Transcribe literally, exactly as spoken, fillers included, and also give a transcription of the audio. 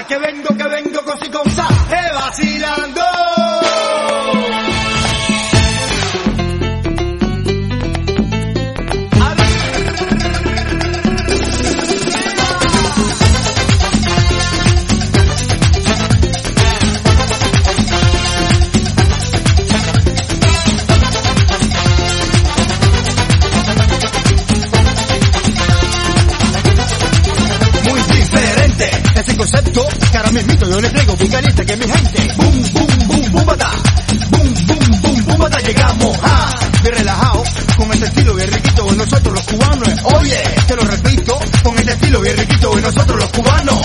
que vengo, que vengo con si con sa, eh, vacilando. Ese concepto, que ahora mismito yo le traigo bien caliente que mi gente. Boom, boom, boom, boom, bata. Boom, boom, boom, boom, bata. Llegamos a bien relajado, con este estilo bien riquito de nosotros los cubanos. Oye, te lo repito, con este estilo bien riquito de nosotros los cubanos.